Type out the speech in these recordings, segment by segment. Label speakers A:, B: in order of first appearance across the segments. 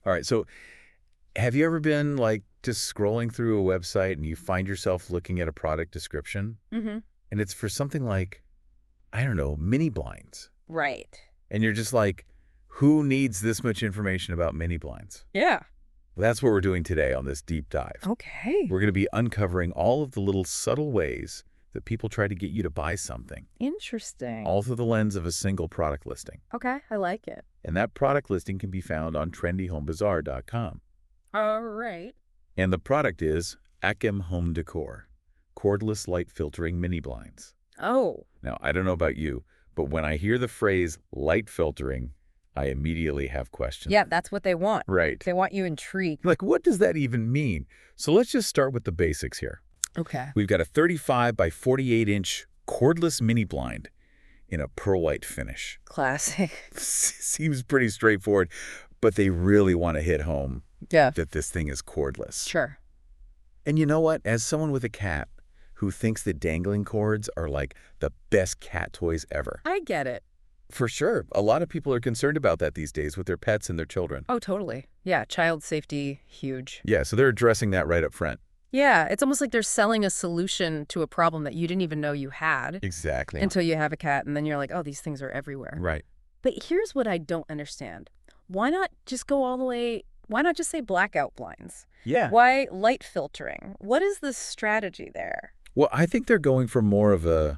A: All right. So have you ever been like just scrolling through a website and you find yourself looking at a product description
B: Mm-hmm.
A: and it's for something like, I don't know, mini blinds.
B: Right.
A: And you're just like, who needs this much information about mini blinds?
B: Yeah.
A: Well, that's what we're doing today on this deep dive.
B: Okay.
A: We're going to be uncovering all of the little subtle ways that people try to get you to buy something,
B: Interesting.
A: all through the lens of a single product listing.
B: Okay, I like it.
A: And that product listing can be found on trendyhomebazaar.com.
B: All right.
A: And the product is Akem Home Decor, cordless light filtering mini blinds.
B: Oh.
A: Now, I don't know about you, but when I hear the phrase light filtering, I immediately have questions.
B: Yeah, that's what they want.
A: Right.
B: They want you intrigued.
A: Like, what does that even mean? So let's just start with the basics here.
B: Okay.
A: We've got a 35 by 48-inch cordless mini blind in a pearl white finish.
B: Classic.
A: Seems pretty straightforward, but they really want to hit home
B: Yeah.
A: that this thing is cordless.
B: Sure.
A: And you know what? As someone with a cat who thinks that dangling cords are like the best cat toys ever.
B: I get it.
A: For sure. A lot of people are concerned about that these days with their pets and their children.
B: Oh, totally. Yeah, child safety, huge.
A: Yeah, so they're addressing that right up front.
B: Yeah, it's almost like they're selling a solution to a problem that you didn't even know you had
A: Exactly.
B: until you have a cat, and then you're like, oh, these things are everywhere.
A: Right.
B: But here's what I don't understand. Why not just go all the way? Why not just say blackout blinds?
A: Yeah.
B: Why light filtering? What is the strategy there?
A: Well, I think they're going for more of a,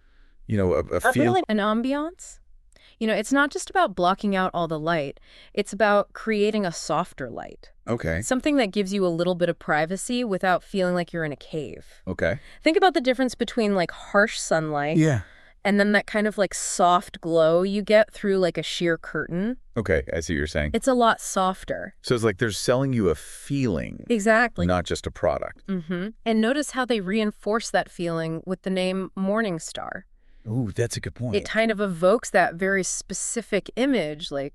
A: a feel.
B: Really an ambiance? It's not just about blocking out all the light. It's about creating a softer light.
A: Okay.
B: Something that gives you a little bit of privacy without feeling like you're in a cave.
A: Okay.
B: Think about the difference between like harsh sunlight
A: Yeah.
B: and then that kind of like soft glow you get through like a sheer curtain.
A: Okay, I see what you're saying.
B: It's a lot softer.
A: So it's like they're selling you a feeling,
B: Exactly.
A: not just a product.
B: Mm-hmm. And notice how they reinforce that feeling with the name Morningstar.
A: Ooh, that's a good point.
B: It kind of evokes that very specific image, like,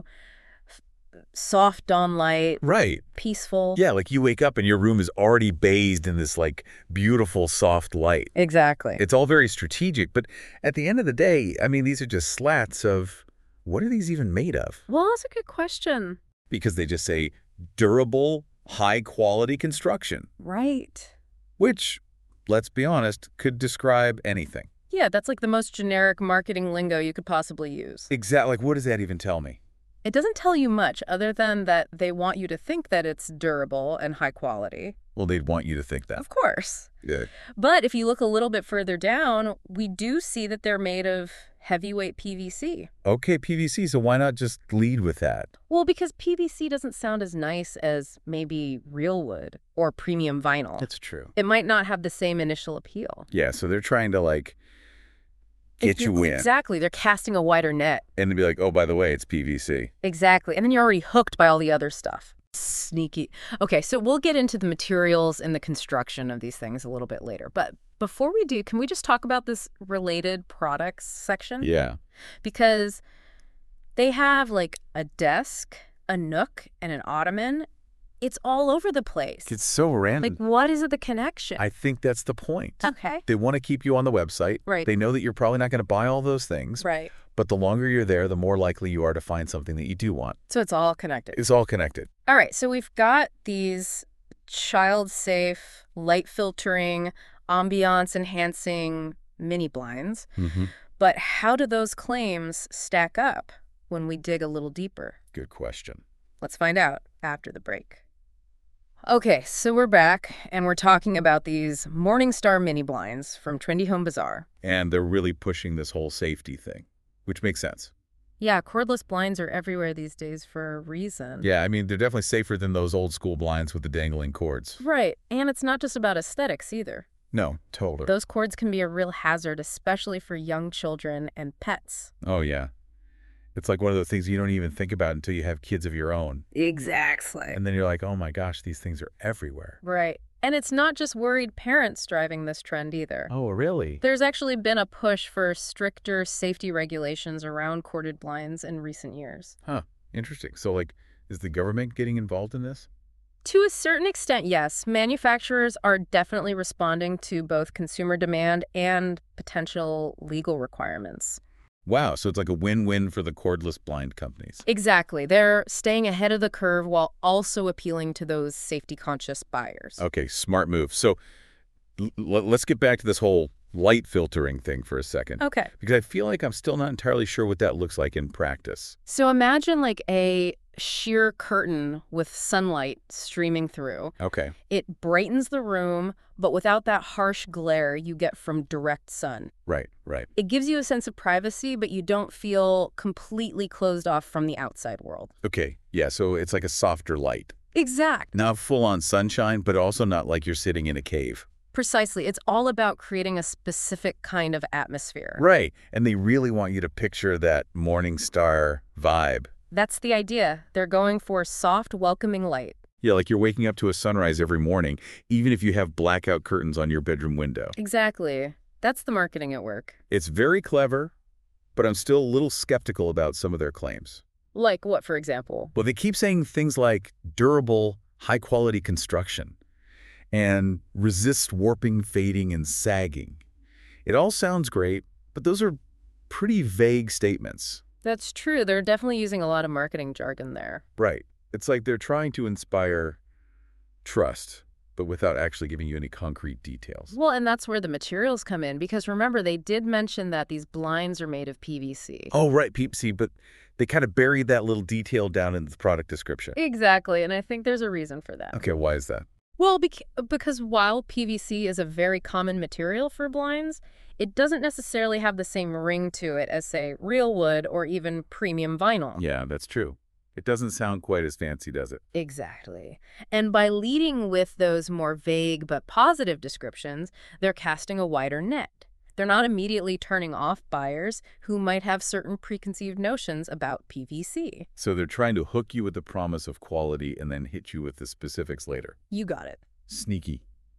B: soft dawn light,
A: Right.
B: peaceful.
A: Yeah, like you wake up and your room is already bathed in this like beautiful soft light.
B: Exactly.
A: It's all very strategic, but at the end of the day, I mean, these are just slats of what are these even made of?
B: Well, that's a good question.
A: Because they just say durable, high quality construction,
B: Right.
A: which, let's be honest, could describe anything.
B: Yeah, that's like the most generic marketing lingo you could possibly use.
A: Exactly. Like, what does that even tell me?
B: It doesn't tell you much other than that they want you to think that it's durable and high quality.
A: Well, they'd want you to think that.
B: Of course.
A: Yeah.
B: But if you look a little bit further down, we do see that they're made of heavyweight PVC.
A: Okay, PVC, so why not just lead with that?
B: Well, because PVC doesn't sound as nice as maybe real wood or premium vinyl.
A: That's true.
B: It might not have the same initial appeal.
A: Yeah, so they're trying to, like, get you in.
B: Exactly. They're casting a wider net.
A: And to be like, oh, by the way, it's PVC.
B: Exactly. And then you're already hooked by all the other stuff. Sneaky. Okay, so we'll get into the materials and the construction of these things a little bit later. But before we do, can we just talk about this related products section?
A: Yeah.
B: Because they have like a desk, a nook, and an ottoman. It's all over the place.
A: It's so random.
B: Like, what is the connection?
A: I think that's the point.
B: Okay.
A: They want to keep you on the website.
B: Right.
A: They know that you're probably not going to buy all those things.
B: Right.
A: But the longer you're there, the more likely you are to find something that you do want.
B: So it's all connected.
A: It's all connected.
B: All right, so we've got these child-safe, light-filtering, ambiance-enhancing mini blinds.
A: Mm-hmm.
B: But how do those claims stack up when we dig a little deeper?
A: Good question.
B: Let's find out after the break. Okay, so we're back, and we're talking about these Morningstar mini blinds from Trendy Home Bazaar.
A: And they're really pushing this whole safety thing, which makes sense.
B: Yeah, cordless blinds are everywhere these days for a reason.
A: Yeah, I mean, they're definitely safer than those old school blinds with the dangling cords.
B: Right, and it's not just about aesthetics either.
A: No, totally.
B: Those cords can be a real hazard, especially for young children and pets.
A: Oh, yeah. It's like one of those things you don't even think about until you have kids of your own.
B: Exactly.
A: And then you're like, oh my gosh, these things are everywhere.
B: Right. And it's not just worried parents driving this trend either.
A: Oh, really?
B: There's actually been a push for stricter safety regulations around corded blinds in recent years.
A: Huh. Interesting. So, like, is the government getting involved in this?
B: To a certain extent, yes. Manufacturers are definitely responding to both consumer demand and potential legal requirements.
A: Wow, so it's like a win-win for the cordless blind companies.
B: Exactly. They're staying ahead of the curve while also appealing to those safety-conscious buyers.
A: Okay, smart move. So let's get back to this whole light filtering thing for a second.
B: Okay.
A: Because I feel like I'm still not entirely sure what that looks like in practice.
B: So imagine like a sheer curtain with sunlight streaming through.
A: Okay.
B: It brightens the room, but without that harsh glare you get from direct sun.
A: Right, right.
B: It gives you a sense of privacy, but you don't feel completely closed off from the outside world.
A: Okay, yeah, so it's like a softer light.
B: Exact.
A: Not full-on sunshine, but also not like you're sitting in a cave.
B: Precisely. It's all about creating a specific kind of atmosphere.
A: Right, and they really want you to picture that morning star vibe.
B: That's the idea. They're going for soft, welcoming light.
A: Yeah, like you're waking up to a sunrise every morning, even if you have blackout curtains on your bedroom window.
B: Exactly. That's the marketing at work.
A: It's very clever, but I'm still a little skeptical about some of their claims.
B: Like what, for example?
A: Well, they keep saying things like durable, high-quality construction and resists warping, fading, and sagging. It all sounds great, but those are pretty vague statements.
B: That's true. They're definitely using a lot of marketing jargon there.
A: Right. It's like they're trying to inspire trust, but without actually giving you any concrete details.
B: Well, and that's where the materials come in, because remember, they did mention that these blinds are made of PVC.
A: Oh, right, see, but they kind of buried that little detail down in the product description.
B: Exactly, and I think there's a reason for that.
A: Okay, why is that?
B: Well, because while PVC is a very common material for blinds, it doesn't necessarily have the same ring to it as, say, real wood or even premium vinyl.
A: Yeah, that's true. It doesn't sound quite as fancy, does it?
B: Exactly. And by leading with those more vague but positive descriptions, they're casting a wider net. They're not immediately turning off buyers who might have certain preconceived notions about PVC.
A: So they're trying to hook you with the promise of quality and then hit you with the specifics later.
B: You got it.
A: Sneaky.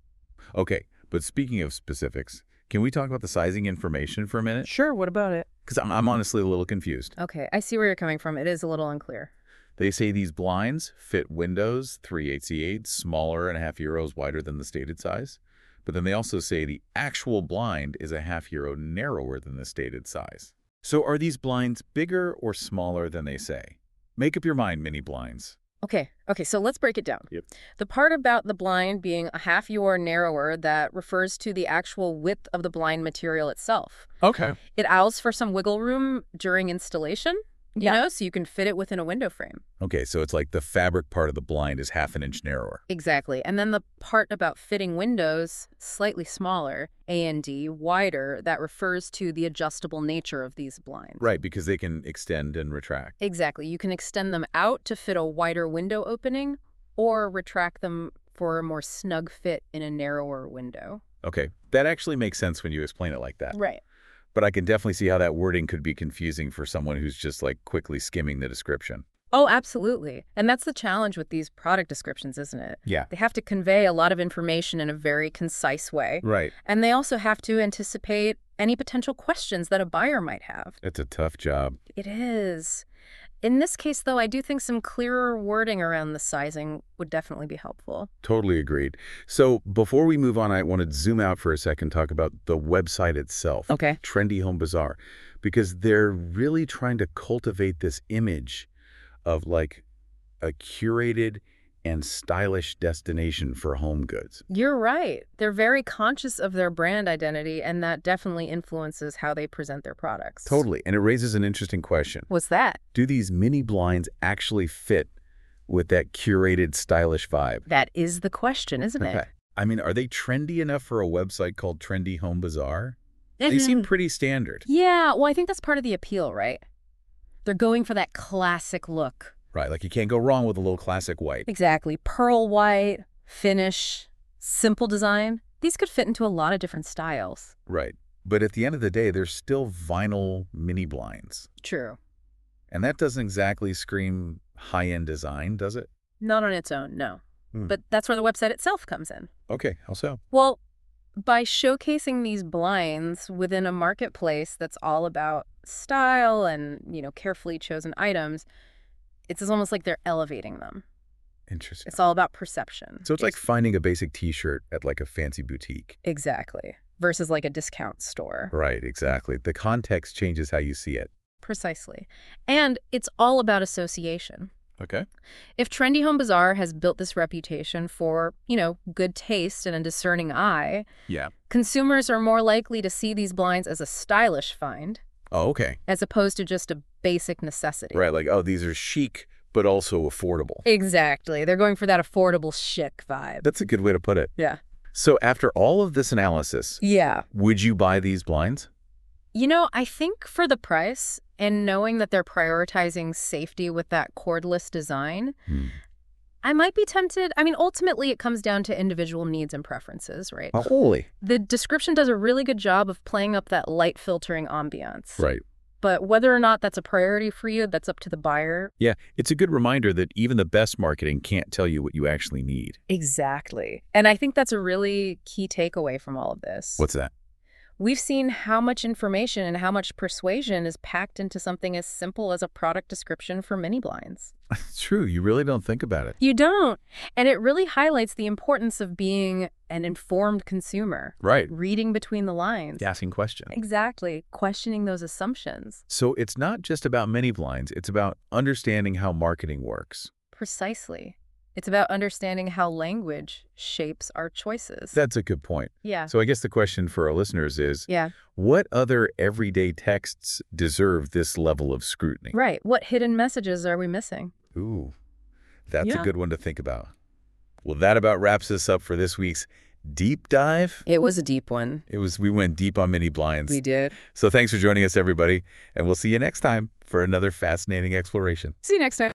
A: Okay, but speaking of specifics, can we talk about the sizing information for a minute?
B: Sure, what about it?
A: Because I'm honestly a little confused.
B: Okay, I see where you're coming from. It is a little unclear.
A: They say these blinds fit windows 3/8 smaller and €0.5 wider than the stated size. But then they also say the actual blind is €0.5 narrower than the stated size. So are these blinds bigger or smaller than they say? Make up your mind, mini blinds.
B: Okay, so let's break it down.
A: Yep.
B: The part about the blind being €0.5 narrower, that refers to the actual width of the blind material itself.
A: Okay.
B: It allows for some wiggle room during installation, you know, so you can fit it within a window frame.
A: Okay, so it's like the fabric part of the blind is 1/2 inch narrower.
B: Exactly. And then the part about fitting windows, slightly smaller, A&D, wider, that refers to the adjustable nature of these blinds.
A: Right, because they can extend and retract.
B: Exactly. You can extend them out to fit a wider window opening or retract them for a more snug fit in a narrower window.
A: Okay, that actually makes sense when you explain it like that.
B: Right.
A: But I can definitely see how that wording could be confusing for someone who's just like quickly skimming the description.
B: Oh, absolutely. And that's the challenge with these product descriptions, isn't it?
A: Yeah.
B: They have to convey a lot of information in a very concise way.
A: Right.
B: And they also have to anticipate any potential questions that a buyer might have.
A: It's a tough job.
B: It is. In this case, though, I do think some clearer wording around the sizing would definitely be helpful.
A: Totally agreed. So before we move on, I want to zoom out for a second, talk about the website itself.
B: Okay.
A: Trendy Home Bazaar, because they're really trying to cultivate this image of like a curated and stylish destination for home goods.
B: You're right. They're very conscious of their brand identity, and that definitely influences how they present their products.
A: Totally. And it raises an interesting question.
B: What's that?
A: Do these mini blinds actually fit with that curated, stylish vibe?
B: That is the question, isn't it?
A: Okay. I mean, are they trendy enough for a website called Trendy Home Bazaar? They seem pretty standard.
B: Yeah, well, I think that's part of the appeal, right? They're going for that classic look.
A: Right, like you can't go wrong with a little classic white.
B: Exactly. Pearl white, finish, simple design. These could fit into a lot of different styles.
A: Right. But at the end of the day, they're still vinyl mini blinds.
B: True.
A: And that doesn't exactly scream high-end design, does it?
B: Not on its own, no. But that's where the website itself comes in.
A: Okay, how so?
B: Well, by showcasing these blinds within a marketplace that's all about style and, carefully chosen items, it's almost like they're elevating them.
A: Interesting.
B: It's all about perception.
A: So it's like finding a basic T-shirt at like a fancy boutique.
B: Exactly. versus like a discount store.
A: Right, exactly. The context changes how you see it.
B: Precisely. And it's all about association.
A: Okay.
B: If Trendy Home Bazaar has built this reputation for, good taste and a discerning eye,
A: Yeah.
B: consumers are more likely to see these blinds as a stylish find
A: Oh, okay.
B: as opposed to just a basic necessity.
A: Right, like, oh, these are chic, but also affordable.
B: Exactly. They're going for that affordable chic vibe.
A: That's a good way to put it.
B: Yeah.
A: So after all of this analysis,
B: Yeah.
A: would you buy these blinds?
B: I think for the price and knowing that they're prioritizing safety with that cordless design, I might be tempted. I mean, ultimately, it comes down to individual needs and preferences, right?
A: Oh, holy.
B: The description does a really good job of playing up that light filtering ambiance.
A: Right.
B: But whether or not that's a priority for you, that's up to the buyer.
A: Yeah, it's a good reminder that even the best marketing can't tell you what you actually need.
B: Exactly. And I think that's a really key takeaway from all of this.
A: What's that?
B: We've seen how much information and how much persuasion is packed into something as simple as a product description for mini blinds.
A: It's true. You really don't think about it.
B: You don't. And it really highlights the importance of being an informed consumer.
A: Right.
B: Reading between the lines.
A: Asking questions.
B: Exactly. Questioning those assumptions.
A: So it's not just about mini blinds. It's about understanding how marketing works.
B: Precisely. It's about understanding how language shapes our choices.
A: That's a good point.
B: Yeah.
A: So I guess the question for our listeners is,
B: Yeah.
A: what other everyday texts deserve this level of scrutiny?
B: Right. What hidden messages are we missing?
A: Ooh, that's a
B: Yeah.
A: good one to think about. Well, that about wraps us up for this week's deep dive.
B: It was a deep one.
A: We went deep on mini blinds.
B: We did.
A: So thanks for joining us, everybody. And we'll see you next time for another fascinating exploration.
B: See you next time.